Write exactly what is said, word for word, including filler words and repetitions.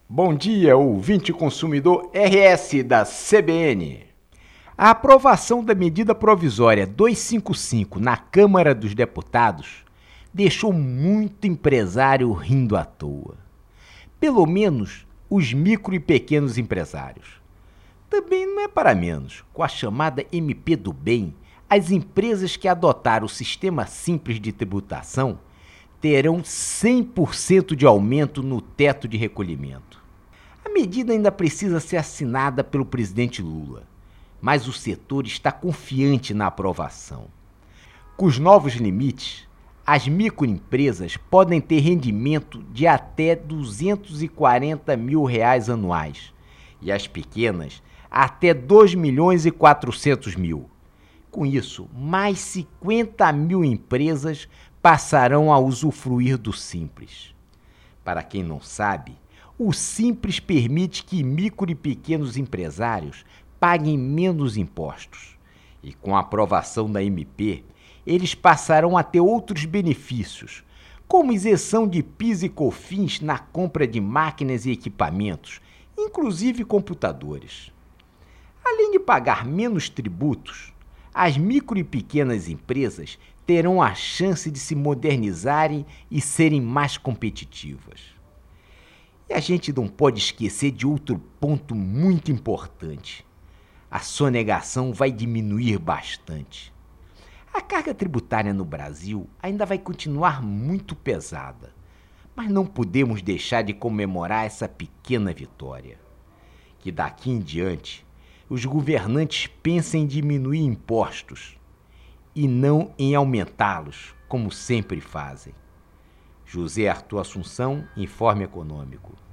Bom dia, ouvinte consumidor R S da C B N. A aprovação da medida provisória duzentos e cinquenta e cinco na Câmara dos Deputados deixou muito empresário rindo à toa. Pelo menos os micro e pequenos empresários. Também não é para menos, com a chamada M P do Bem, as empresas que adotaram o sistema simples de tributação terão cem por cento de aumento no teto de recolhimento. A medida ainda precisa ser assinada pelo presidente Lula, mas o setor está confiante na aprovação. Com os novos limites, as microempresas podem ter rendimento de até duzentos e quarenta mil reais anuais e as pequenas até dois milhões e quatrocentos mil. Com isso, mais cinquenta mil empresas passarão a usufruir do Simples. Para quem não sabe, o Simples permite que micro e pequenos empresários paguem menos impostos. E com a aprovação da M P, eles passarão a ter outros benefícios, como isenção de PIS e COFINS na compra de máquinas e equipamentos, inclusive computadores. Além de pagar menos tributos, as micro e pequenas empresas terão a chance de se modernizarem e serem mais competitivas. E a gente não pode esquecer de outro ponto muito importante. A sonegação vai diminuir bastante. A carga tributária no Brasil ainda vai continuar muito pesada, mas não podemos deixar de comemorar essa pequena vitória. Que daqui em diante, os governantes pensem em diminuir impostos e não em aumentá-los, como sempre fazem. José Arthur Assunção, Informe Econômico.